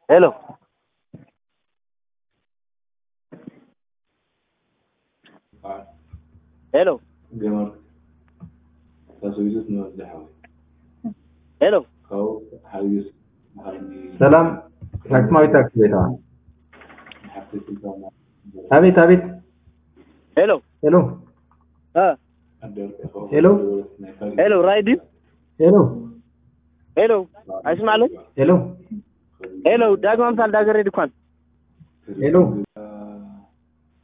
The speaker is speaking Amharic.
Hello. Hello. Hello. ሰላም ዳግማዊ ታክሲ ቤታ አቤት አቤት Hello. ሄሎ ሄሎ Hello. Raidi. ሄሎ Hello. اسمع له. ሄሎ Hello. داغ ممثال داغ ريد كوان. ሄሎ